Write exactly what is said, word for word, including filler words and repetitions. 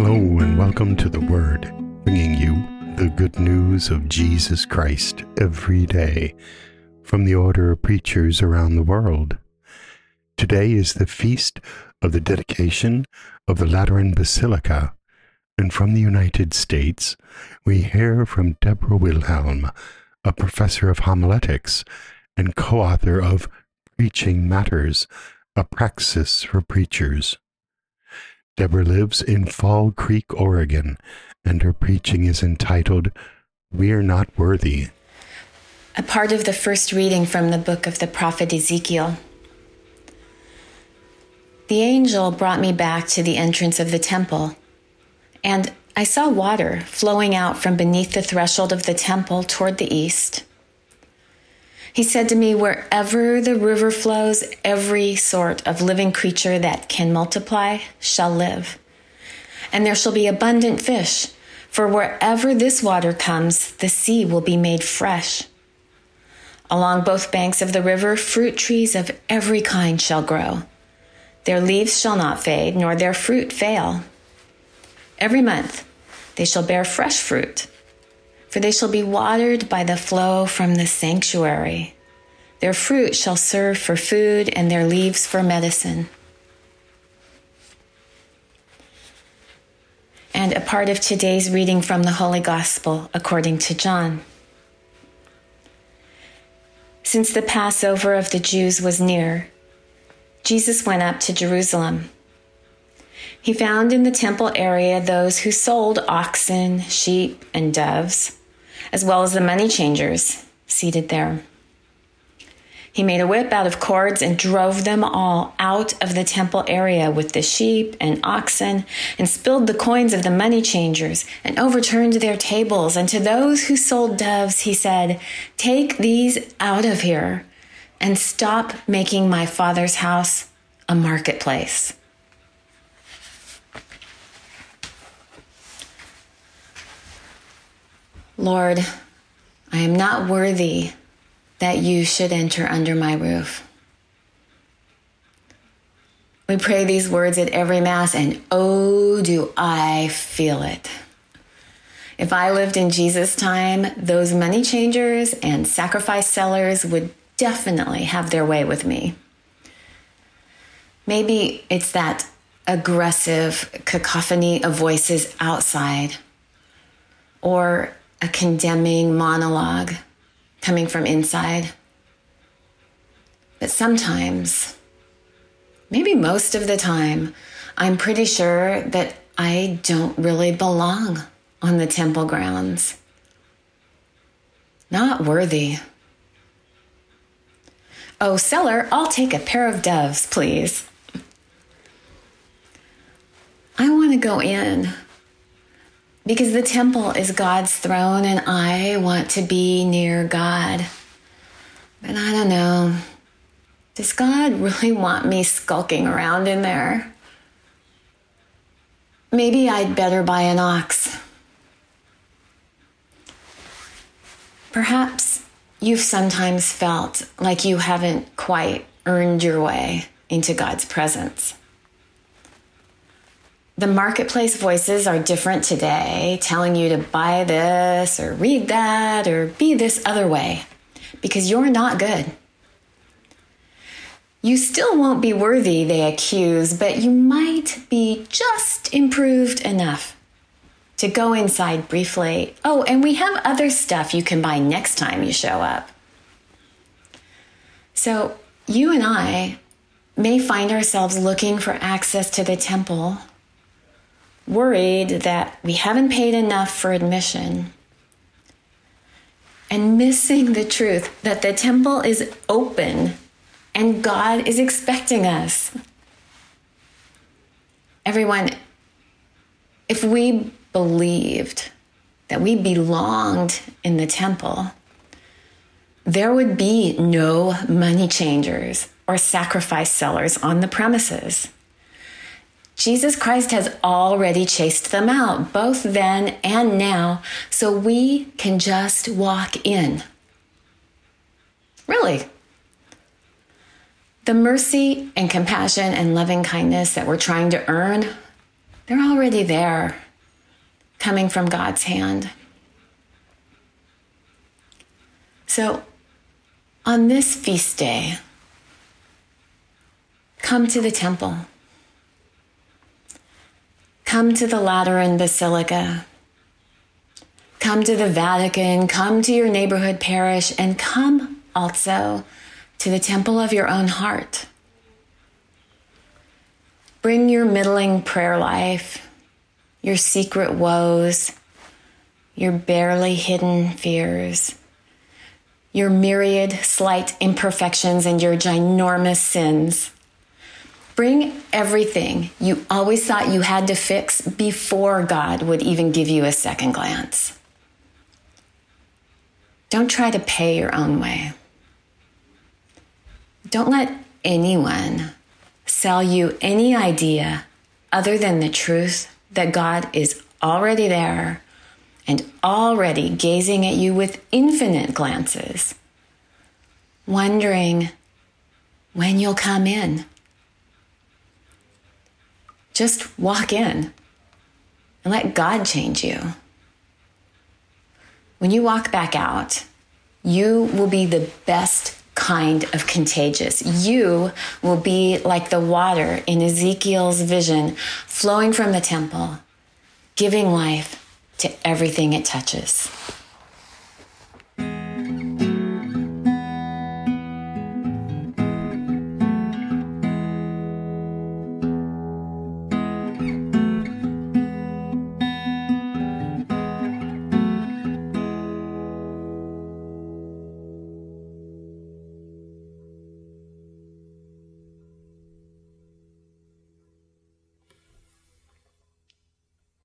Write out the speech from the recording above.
Hello and welcome to The Word, bringing you the good news of Jesus Christ every day from the order of preachers around the world. Today is the feast of the dedication of the Lateran Basilica, and from the United States, we hear from Deborah Wilhelm, a professor of homiletics and co-author of Preaching Matters, a praxis for preachers. Deborah lives in Fall Creek, Oregon, and her preaching is entitled, We're Not Worthy. A part of the first reading from the book of the prophet Ezekiel. The angel brought me back to the entrance of the temple, and I saw water flowing out from beneath the threshold of the temple toward the east. He said to me, wherever the river flows, every sort of living creature that can multiply shall live. And there shall be abundant fish, for wherever this water comes, the sea will be made fresh. Along both banks of the river, fruit trees of every kind shall grow. Their leaves shall not fade, nor their fruit fail. Every month they shall bear fresh fruit, for they shall be watered by the flow from the sanctuary. Their fruit shall serve for food, and their leaves for medicine. And a part of today's reading from the Holy Gospel according to John. Since the Passover of the Jews was near, Jesus went up to Jerusalem. He found in the temple area those who sold oxen, sheep, and doves, as well as the money changers seated there. He made a whip out of cords and drove them all out of the temple area with the sheep and oxen, and spilled the coins of the money changers and overturned their tables. And to those who sold doves, he said, "Take these out of here and stop making my Father's house a marketplace." Lord, I am not worthy that you should enter under my roof. We pray these words at every Mass, and oh, do I feel it. If I lived in Jesus' time, those money changers and sacrifice sellers would definitely have their way with me. Maybe it's that aggressive cacophony of voices outside, or a condemning monologue coming from inside. But sometimes, maybe most of the time, I'm pretty sure that I don't really belong on the temple grounds. Not worthy. Oh, seller, I'll take a pair of doves, please. I want to go in, because the temple is God's throne and I want to be near God. But I don't know. Does God really want me skulking around in there? Maybe I'd better buy an ox. Perhaps you've sometimes felt like you haven't quite earned your way into God's presence. The marketplace voices are different today, telling you to buy this or read that or be this other way, because you're not good. You still won't be worthy, they accuse, but you might be just improved enough to go inside briefly. Oh, and we have other stuff you can buy next time you show up. So you and I may find ourselves looking for access to the temple, worried that we haven't paid enough for admission, and missing the truth that the temple is open and God is expecting us. Everyone, if we believed that we belonged in the temple, there would be no money changers or sacrifice sellers on the premises. Jesus Christ has already chased them out, both then and now, so we can just walk in. Really. The mercy and compassion and loving kindness that we're trying to earn They're already there, coming from God's hand. So, on this feast day, come to the temple. Come to the Lateran Basilica. Come to the Vatican. Come to your neighborhood parish. And come also to the temple of your own heart. Bring your middling prayer life, your secret woes, your barely hidden fears, your myriad slight imperfections, and your ginormous sins. Bring everything you always thought you had to fix before God would even give you a second glance. Don't try to pay your own way. Don't let anyone sell you any idea other than the truth that God is already there and already gazing at you with infinite glances, wondering when you'll come in. Just walk in and let God change you. When you walk back out, you will be the best kind of contagious. You will be like the water in Ezekiel's vision, flowing from the temple, giving life to everything it touches.